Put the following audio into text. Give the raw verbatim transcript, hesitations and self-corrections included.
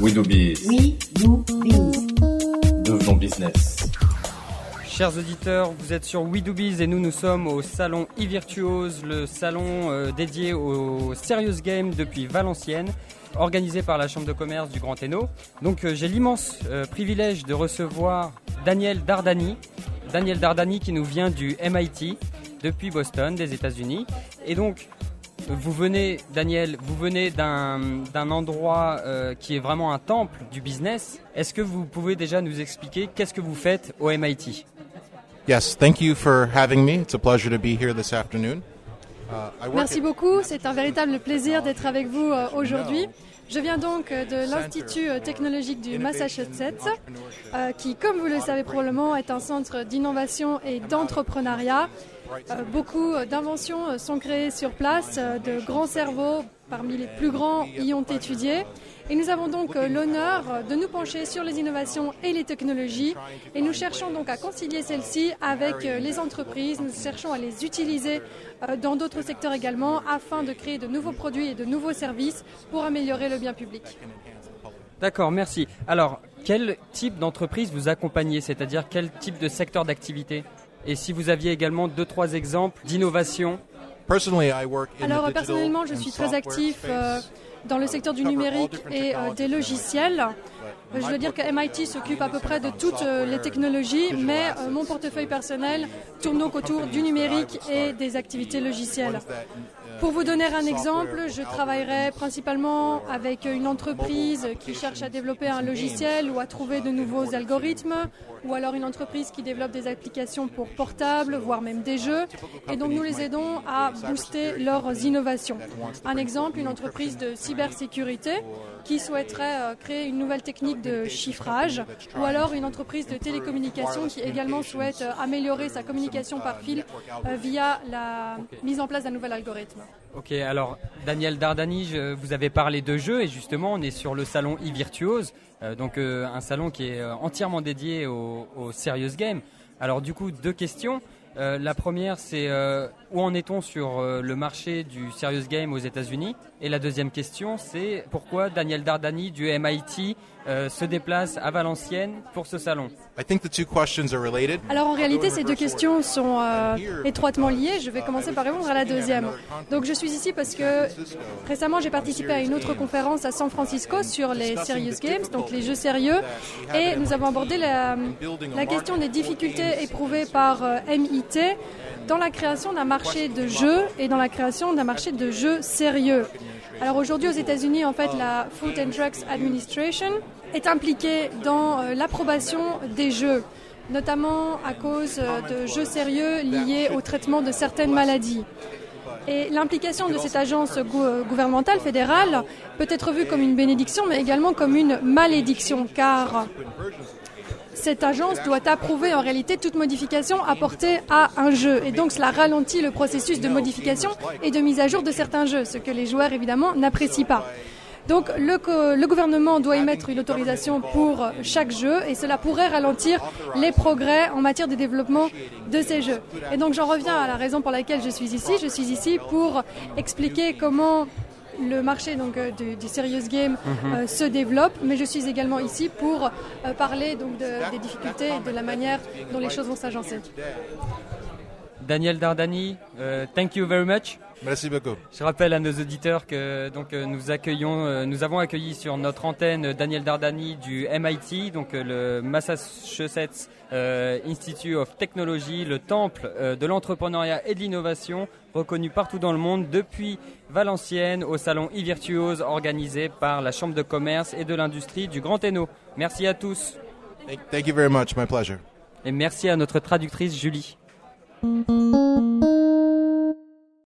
We do biz. We do biz. Devenons business. Chers auditeurs, vous êtes sur We Do Biz et nous, nous sommes au salon eVirtuose, le salon euh, dédié au Serious Game depuis Valenciennes, organisé par la Chambre de commerce du Grand Hainaut. Donc euh, j'ai l'immense euh, privilège de recevoir Daniel Dardani, Daniel Dardani qui nous vient du M I T depuis Boston, des États-Unis. Et donc, vous venez, Daniel, vous venez d'un, d'un endroit euh, qui est vraiment un temple du business. Est-ce que vous pouvez déjà nous expliquer qu'est-ce que vous faites au M I T ? Yes, thank you for having me. It's a pleasure to be here this afternoon. Uh, I work Merci at- beaucoup, c'est un véritable plaisir d'être avec vous euh, aujourd'hui. Je viens donc euh, de l'Institut euh, technologique du Massachusetts, euh, qui, comme vous le savez probablement, est un centre d'innovation et d'entrepreneuriat. Euh, beaucoup d'inventions euh, sont créées sur place, euh, de grands cerveaux parmi les plus grands y ont étudié. Et nous avons donc euh, l'honneur euh, de nous pencher sur les innovations et les technologies. Et nous cherchons donc à concilier celles-ci avec euh, les entreprises. Nous cherchons à les utiliser euh, dans d'autres secteurs également afin de créer de nouveaux produits et de nouveaux services pour améliorer le bien public. D'accord, merci. Alors, quel type d'entreprise vous accompagnez, c'est-à-dire quel type de secteur d'activité ? Et si vous aviez également deux, trois exemples d'innovation ? Personally, I work in the Alors digital personnellement, je and suis très software actif euh, space. dans le secteur du numérique et euh, des logiciels. Euh, Je veux dire que M I T s'occupe à peu près de toutes euh, les technologies, mais euh, mon portefeuille personnel tourne donc autour du numérique et des activités logicielles. Pour vous donner un exemple, je travaillerai principalement avec une entreprise qui cherche à développer un logiciel ou à trouver de nouveaux algorithmes, ou alors une entreprise qui développe des applications pour portables, voire même des jeux. Et donc nous les aidons à booster leurs innovations. Un exemple, une entreprise de cybersécurité qui souhaiterait euh, créer une nouvelle technique de chiffrage, ou alors une entreprise de télécommunications qui également souhaite euh, améliorer sa communication par fil euh, via la mise en place d'un nouvel algorithme. Ok, alors Daniel Dardani, je, vous avez parlé de jeux et justement on est sur le salon eVirtuose, euh, donc euh, un salon qui est euh, entièrement dédié au, au Serious Game. Alors du coup, deux questions. Euh, la première, c'est euh, où en est-on sur euh, le marché du Serious Game aux États-Unis ? Et la deuxième question, c'est pourquoi Daniel Dardani du M I T euh, se déplace à Valenciennes pour ce salon ? I think the two questions are related. Alors en réalité, ces deux questions sont euh, étroitement liées. Je vais commencer par répondre à la deuxième. Donc je suis ici parce que récemment j'ai participé à une autre conférence à San Francisco sur les Serious Games, donc les jeux sérieux, et nous avons abordé la, la question des difficultés éprouvées par euh, M I T dans la création d'un marché de jeux et dans la création d'un marché de jeux sérieux. Alors aujourd'hui aux États-Unis, en fait, la Food and Drugs Administration est impliquée dans euh, l'approbation des jeux, notamment à cause euh, de jeux sérieux liés au traitement de certaines maladies. Et l'implication de cette agence gou- gouvernementale fédérale peut être vue comme une bénédiction, mais également comme une malédiction, car cette agence doit approuver en réalité toute modification apportée à un jeu. Et donc cela ralentit le processus de modification et de mise à jour de certains jeux, ce que les joueurs évidemment n'apprécient pas. Donc le, co- le gouvernement doit émettre une autorisation pour chaque jeu et cela pourrait ralentir les progrès en matière de développement de ces jeux. Et donc j'en reviens à la raison pour laquelle je suis ici. Je suis ici pour expliquer comment le marché donc, euh, du, du Serious Game euh, se développe, mais je suis également ici pour euh, parler donc, de, des difficultés et de la manière dont les choses vont s'agencer. Daniel Dardani, euh, thank you very much. Merci beaucoup. Je rappelle à nos auditeurs que donc euh, nous accueillons, euh, nous avons accueilli sur notre antenne euh, Daniel Dardani du M I T, donc euh, le Massachusetts euh, Institute of Technology, le temple euh, de l'entrepreneuriat et de l'innovation, reconnu partout dans le monde depuis Valenciennes au salon eVirtuose organisé par la Chambre de commerce et de l'industrie du Grand Hainaut. Merci à tous Thank, thank you very much. My pleasure. et merci à notre traductrice Julie. Thank you.